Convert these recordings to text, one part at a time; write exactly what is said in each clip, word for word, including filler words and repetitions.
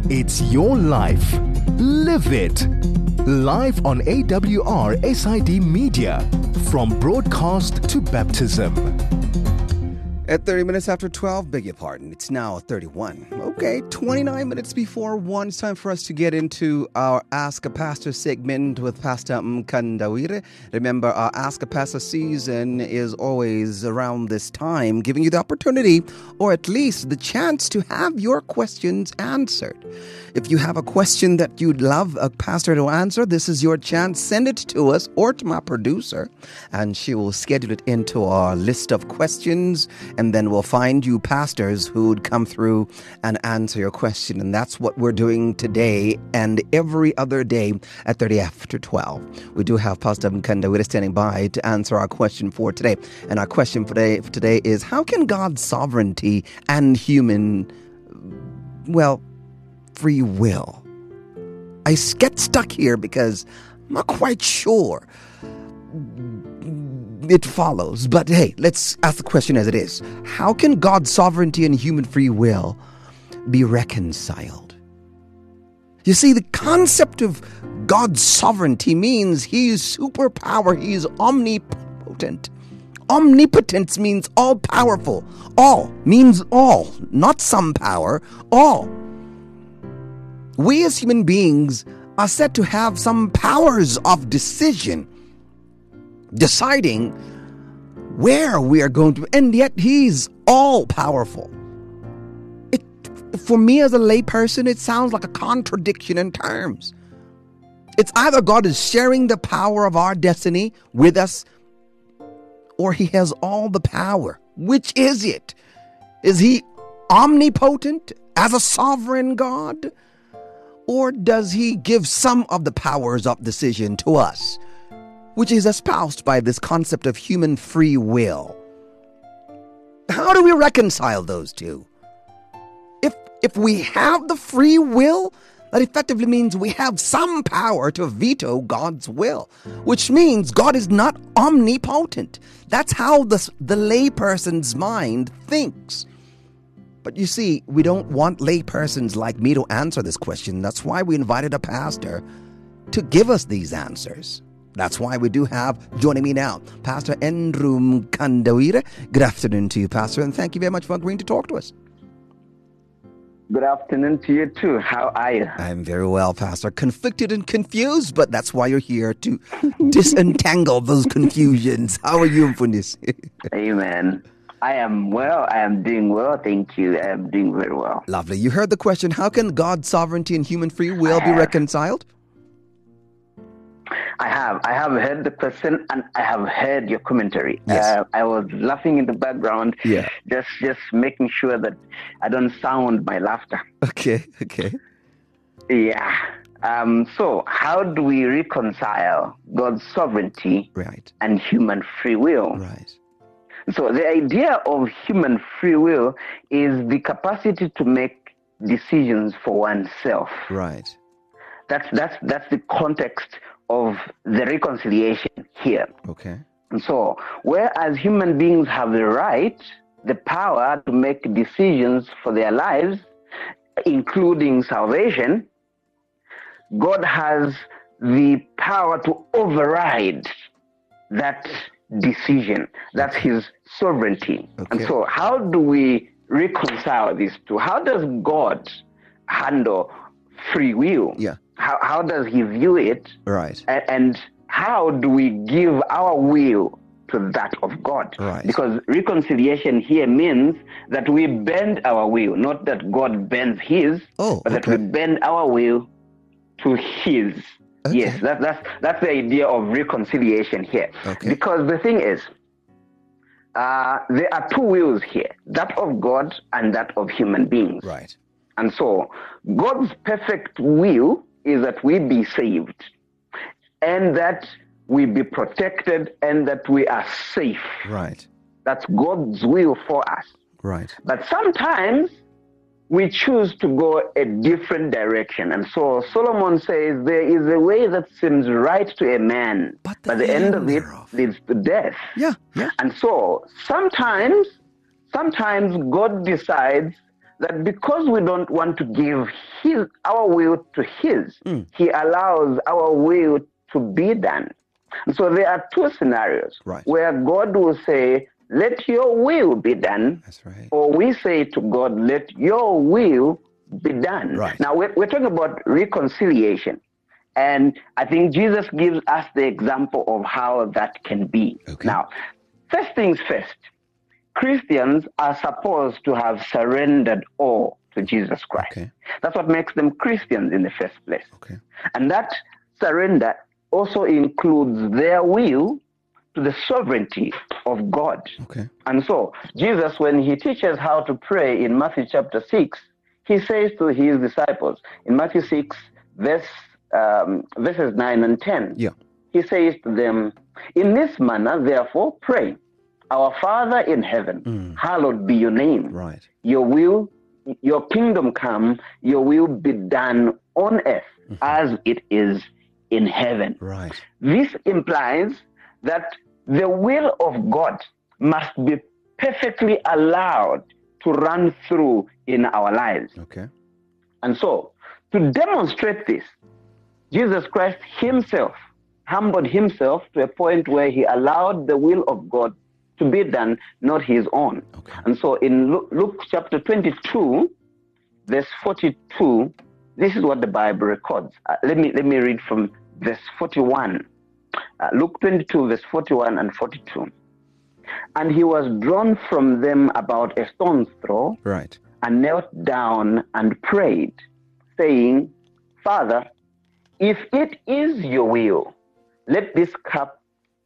It's your life. Live it. Live on A W R S I D Media. From broadcast to baptism. At thirty minutes after twelve, beg your pardon, it's now thirty-one. Okay, twenty-nine minutes before one, it's time for us to get into our Ask a Pastor segment with Pastor Mkandawire. Remember, our Ask a Pastor season is always around this time, giving you the opportunity, or at least the chance, to have your questions answered. If you have a question that you'd love a pastor to answer, this is your chance. Send it to us or to my producer, and she will schedule it into our list of questions, and then we'll find you pastors who'd come through and answer your question. And that's what we're doing today and every other day at thirty after twelve. We do have Pastor Mkandawire standing by to answer our question for today. And our question for today, for today is, how can God's sovereignty and human, well, free will? I get stuck here because I'm not quite sure it follows. But hey, let's ask the question as it is. How can God's sovereignty and human free will be reconciled? You see, the concept of God's sovereignty means He's superpower. He is omnipotent. Omnipotence means all-powerful. All means all, not some power, all. We as human beings are said to have some powers of decision, deciding where we are going to, and yet He's all-powerful. It, for me as a layperson, it sounds like a contradiction in terms. It's either God is sharing the power of our destiny with us, or He has all the power. Which is it? Is He omnipotent as a sovereign God? Or does He give some of the powers of decision to us, which is espoused by this concept of human free will? How do we reconcile those two? If if we have the free will, that effectively means we have some power to veto God's will, which means God is not omnipotent. That's how the, the layperson's mind thinks. But you see, we don't want laypersons like me to answer this question. That's why we invited a pastor to give us these answers. That's why we do have, joining me now, Pastor Andrew Mkandawire. Good afternoon to you, Pastor, and thank you very much for agreeing to talk to us. Good afternoon to you too. How are you? I'm very well, Pastor. Conflicted and confused, but that's why you're here, to disentangle those confusions. How are you, Mfundisi? Amen. I am well. I am doing well. Thank you. I am doing very well. Lovely. You heard the question, how can God's sovereignty and human free will be reconciled? I have. I have heard the question and I have heard your commentary. Yes. Uh, I was laughing in the background, yeah. just just making sure that I don't sound my laughter. Okay, okay. Yeah. Um, so how do we reconcile God's sovereignty right. and human free will? Right. So the idea of human free will is the capacity to make decisions for oneself. Right. That's that's that's the context of the reconciliation here. Okay. And so, whereas human beings have the right, the power to make decisions for their lives, including salvation, God has the power to override that decision. That's His sovereignty. Okay. And so how do we reconcile these two? How does God handle free will? Yeah. How how does He view it? Right. And, and how do we give our will to that of God? Right. Because reconciliation here means that we bend our will, not that God bends His, oh, but okay. that we bend our will to His. Okay. Yes, that, that's that's the idea of reconciliation here. Okay. Because the thing is, uh, there are two wills here, that of God and that of human beings. Right. And so God's perfect will is that we be saved and that we be protected and that we are safe. Right. That's God's will for us. Right. But sometimes we choose to go a different direction. And so Solomon says there is a way that seems right to a man, but the, but the end of it thereof. leads to death. Yeah, yeah. And so sometimes, sometimes God decides that because we don't want to give his our will to his, Mm. he allows our will to be done. And so there are two scenarios Right. where God will say, let your will be done, That's right. or we say to God, let your will be done. Right. Now, we're, we're talking about reconciliation. And I think Jesus gives us the example of how that can be. Okay. Now, first things first, Christians are supposed to have surrendered all to Jesus Christ. Okay. That's what makes them Christians in the first place. Okay. And that surrender also includes their will to the sovereignty of God. Okay. And so, Jesus, when he teaches how to pray in Matthew chapter six, he says to his disciples, in Matthew six, verse, um, verses nine and ten, Yeah. he says to them, in this manner, therefore, pray, our Father in heaven, Mm. hallowed be your name. Right. Your will, your kingdom come, your will be done on earth Mhm. as it is in heaven. Right. This implies that the will of God must be perfectly allowed to run through in our lives. Okay. And so, to demonstrate this, Jesus Christ himself humbled himself to a point where he allowed the will of God to be done, not his own. Okay. And so in Luke, Luke chapter twenty-two, verse forty-two, this is what the Bible records. Uh, let me let me read from verse forty-one. Uh, Luke twenty-two, verse forty-one and forty-two. And he was drawn from them about a stone's throw, Right. and knelt down and prayed, saying, Father, if it is your will, let this cup,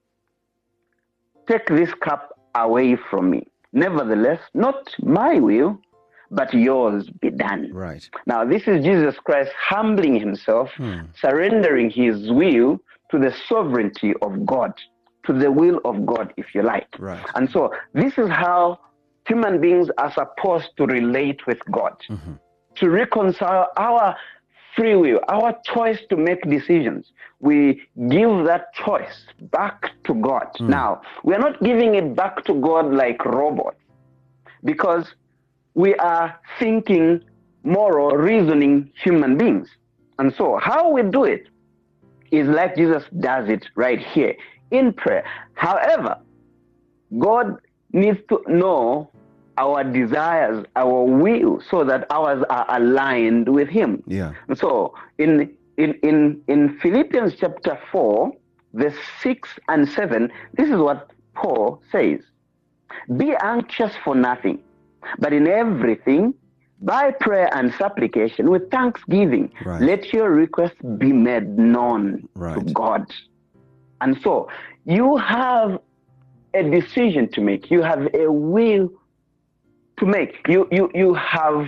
take this cup away from me. Nevertheless, not my will, but yours be done. Right. Now, this is Jesus Christ humbling himself, Hmm. surrendering his will to the sovereignty of God, to the will of God, if you like. Right. And so, this is how human beings are supposed to relate with God, Mm-hmm. to reconcile our free will, our choice to make decisions. We give that choice back to God. Mm. Now, we are not giving it back to God like robots, because we are thinking, moral, reasoning human beings. And so, how we do it is like Jesus does it right here in prayer. However, God needs to know our desires, our will, so that ours are aligned with him. Yeah. So in in in in Philippians chapter four, verse six and seven, this is what Paul says. Be anxious for nothing, but in everything, by prayer and supplication, with thanksgiving, Right. let your requests be made known Right. to God. And so you have a decision to make. You have a will to make. You you you have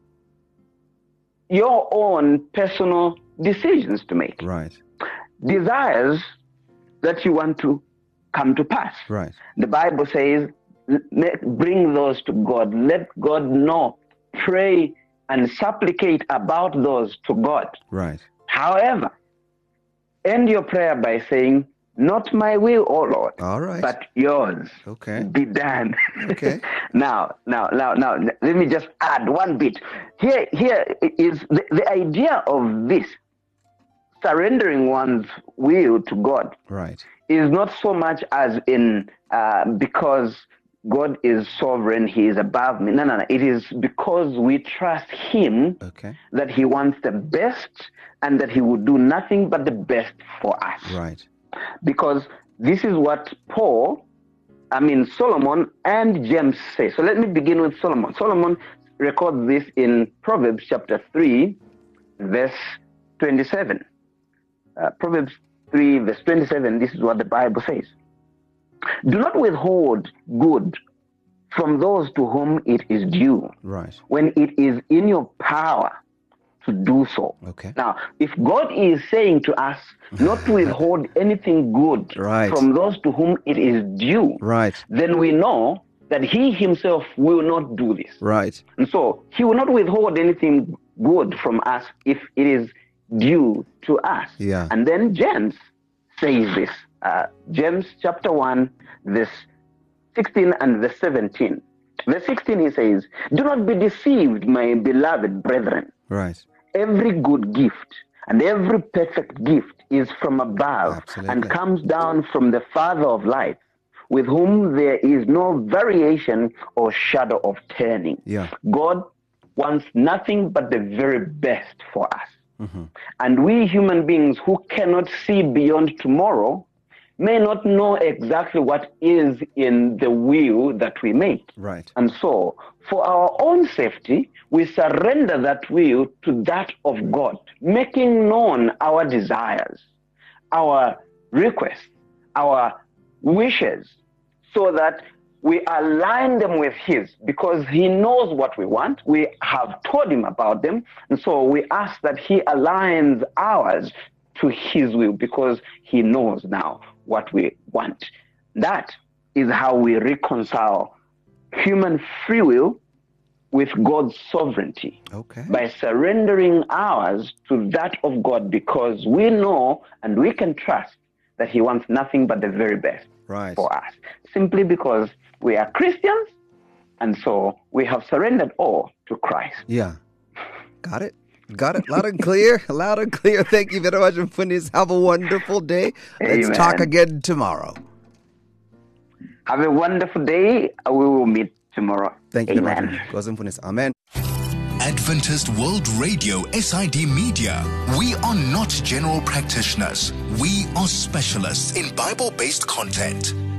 your own personal decisions to make. Right. Desires that you want to come to pass. Right. The Bible says, let, bring those to God. Let God know. Pray and supplicate about those to God. Right. However, end your prayer by saying, not my will, O Lord, All right. but yours Okay. be done. Okay. now, now, now, now, let me just add one bit. Here, here is the, the idea of this, surrendering one's will to God, Right. is not so much as in uh, because God is sovereign, he is above me. No, no, no. It is because we trust him Okay. that he wants the best and that he will do nothing but the best for us. Right. Because this is what Paul, I mean Solomon and James say. So let me begin with Solomon. Solomon records this in Proverbs chapter three, verse twenty-seven. Uh, Proverbs three, verse twenty-seven, this is what the Bible says. Do not withhold good from those to whom it is due, Right. when it is in your power to do so. Okay. Now, if God is saying to us not to withhold anything good Right. from those to whom it is due, Right. then we know that he himself will not do this. Right. And so he will not withhold anything good from us if it is due to us. Yeah. And then James says this. Uh, James chapter one, verse sixteen and verse seventeen. Verse sixteen, he says, do not be deceived, my beloved brethren. Right. Every good gift and every perfect gift is from above Absolutely. and comes down from the Father of lights, with whom there is no variation or shadow of turning. Yeah. God wants nothing but the very best for us. Mm-hmm. And we human beings who cannot see beyond tomorrow may not know exactly what is in the will that we make. Right. And so, for our own safety, we surrender that will to that of God, making known our desires, our requests, our wishes, so that we align them with His, because He knows what we want. We have told Him about them. And so we ask that He aligns ours to His will, because He knows now what we want. That is how we reconcile human free will with God's sovereignty. Okay. By surrendering ours to that of God, because we know and we can trust that He wants nothing but the very best Right. for us. Simply because we are Christians, and so we have surrendered all to Christ. Yeah. Got it. Got it. Loud and clear. Loud and clear. Thank you very much, Mfundisi. Have a wonderful day. Let's Amen. talk again tomorrow. Have a wonderful day. We will meet tomorrow. Thank you Amen. very much. Goes Mfundisi. Amen. Adventist World Radio S I D Media. We are not general practitioners. We are specialists in Bible-based content.